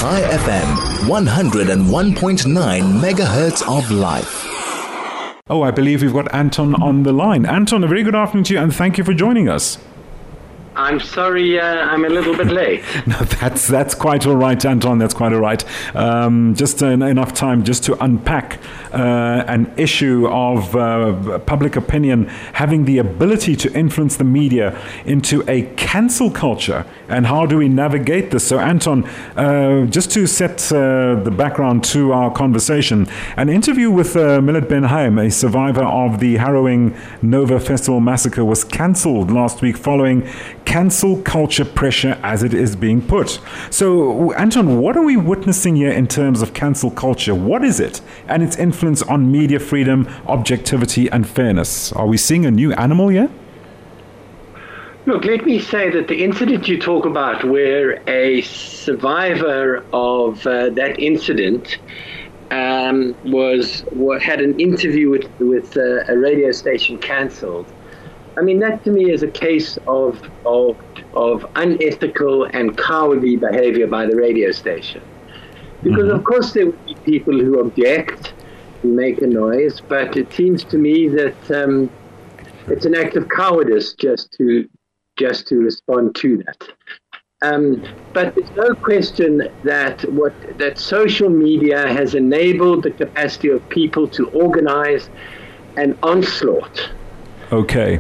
High FM, 101.9 megahertz of life. Oh, I believe we've got Anton on the line. Anton, a very good afternoon to you, and thank you for joining us. I'm sorry, I'm a little bit late. No, that's quite all right, Anton. That's quite all right. Just enough time just to unpack an issue of public opinion having the ability to influence the media into a cancel culture, and how do we navigate this? So, Anton, just to set the background to our conversation, an interview with Milad Ben-Haim, a survivor of the harrowing Nova Festival massacre, was cancelled last week following cancel culture pressure, as it is being put. So, Anton, what are we witnessing here in terms of cancel culture? What is it, and its influence on media freedom, objectivity, and fairness? Are we seeing a new animal here? Look, let me say that the incident you talk about, where a survivor of that incident had an interview with a radio station cancelled. I mean, that to me is a case of unethical and cowardly behavior by the radio station. Because of course there will be people who object, who make a noise, but it seems to me that it's an act of cowardice just to respond to that. But there's no question that social media has enabled the capacity of people to organize an onslaught. Okay.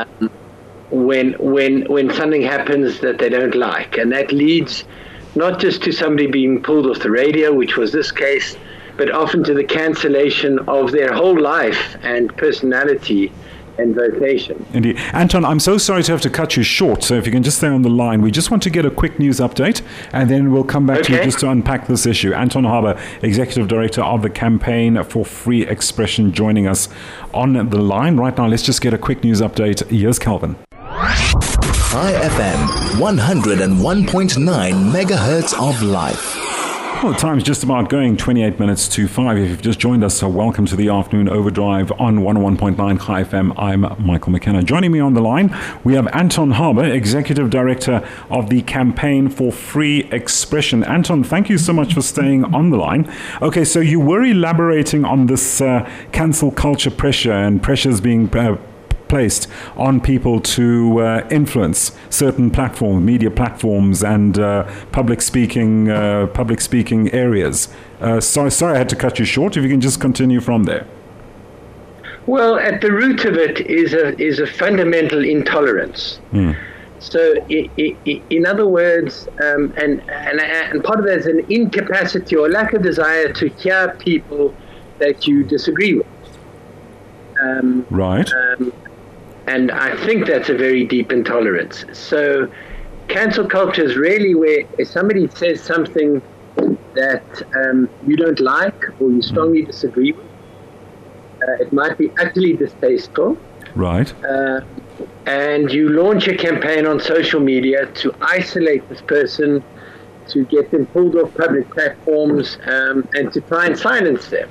When something happens that they don't like, and that leads not just to somebody being pulled off the radio, which was this case, but often to the cancellation of their whole life and personality and vocation. Indeed. Anton, I'm so sorry to have to cut you short, so if you can just stay on the line. We just want to get a quick news update, and then we'll come back to you just to unpack this issue. Anton Harber, Executive Director of the Campaign for Free Expression, joining us on the line. Right now, let's just get a quick news update. Here's Calvin. High FM, 101.9 megahertz of life. Well, the time's just about going 28 minutes to 5. If you've just joined us, so welcome to the Afternoon Overdrive on 101.9 High FM. I'm Michael McKenna. Joining me on the line, we have Anton Harber, Executive Director of the Campaign for Free Expression. Anton, thank you so much for staying on the line. Okay, so you were elaborating on this cancel culture pressure and pressures being placed on people to influence certain platforms, media platforms, and public speaking areas. Sorry, I had to cut you short. If you can just continue from there. Well, at the root of it is a fundamental intolerance. So, in other words, and part of that is an incapacity or lack of desire to hear people that you disagree with. Right. And I think that's a very deep intolerance. So cancel culture is really where if somebody says something that you don't like or you strongly disagree with, it might be utterly distasteful. Right. And you launch a campaign on social media to isolate this person, to get them pulled off public platforms, and to try and silence them.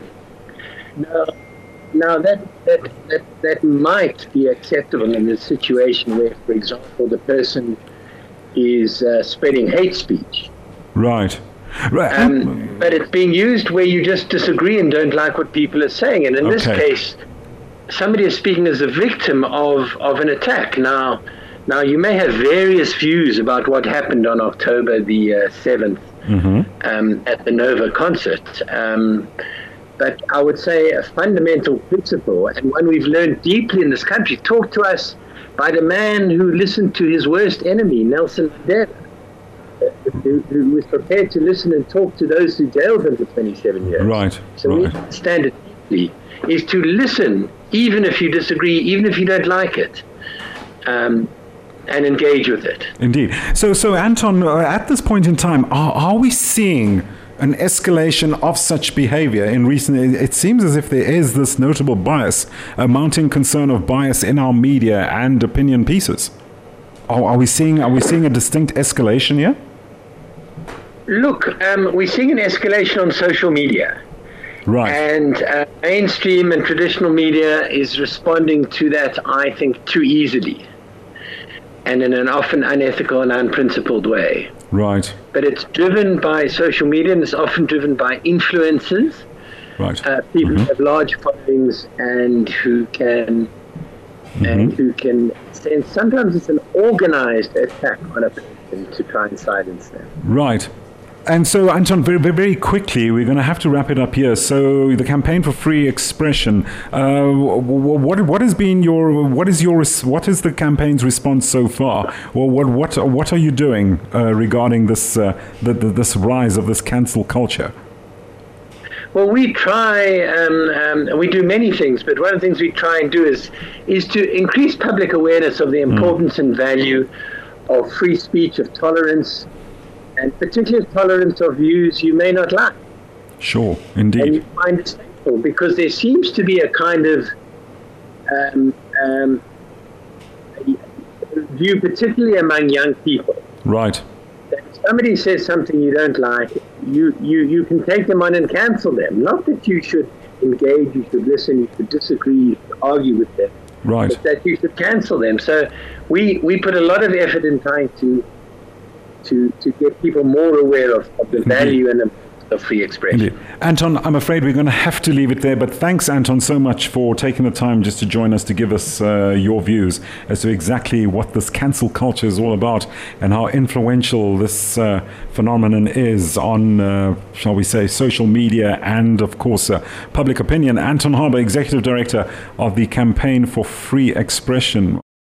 Now that might be acceptable in a situation where, for example, the person is spreading hate speech. Right. But it's being used where you just disagree and don't like what people are saying. And in this case, somebody is speaking as a victim of an attack. Now you may have various views about what happened on October the 7th at the Nova concert. But I would say a fundamental principle, and one we've learned deeply in this country, taught to us by the man who listened to his worst enemy, Nelson Mandela, who was prepared to listen and talk to those who jailed him for 27 years. Right. So we understand it deeply, is to listen, even if you disagree, even if you don't like it, and engage with it. Indeed. So Anton, at this point in time, are we seeing an escalation of such behavior in recent? It seems as if there is this notable bias, a mounting concern of bias in our media and opinion pieces. Are we seeing a distinct escalation here? Look, we're seeing an escalation on social media. Right. And mainstream and traditional media is responding to that, I think, too easily, and in an often unethical and unprincipled way. Right. but it's driven by social media, and it's often driven by influencers. Right. People who have large followings and who can and sometimes it's an organized attack on a person to try and silence them. Right. And so, Anton, very, very quickly, we're going to have to wrap it up here. So, the campaign for free expression. What is the campaign's response so far? Well, what are you doing regarding this this rise of this cancel culture? Well, we try. We do many things, but one of the things we try and do is to increase public awareness of the importance and value of free speech, of tolerance, and particularly tolerance of views you may not like. Sure, indeed. And you find it painful because there seems to be a kind of view, particularly among young people. Right. That if somebody says something you don't like, you can take them on and cancel them. Not that you should engage, you should listen, you should disagree, you should argue with them. Right. But that you should cancel them. So we put a lot of effort in trying to get people more aware of the value and the of free expression. Indeed. Anton, I'm afraid we're going to have to leave it there, but thanks, Anton, so much for taking the time just to join us to give us your views as to exactly what this cancel culture is all about and how influential this phenomenon is on, shall we say, social media and, of course, public opinion. Anton Harber, Executive Director of the Campaign for Free Expression.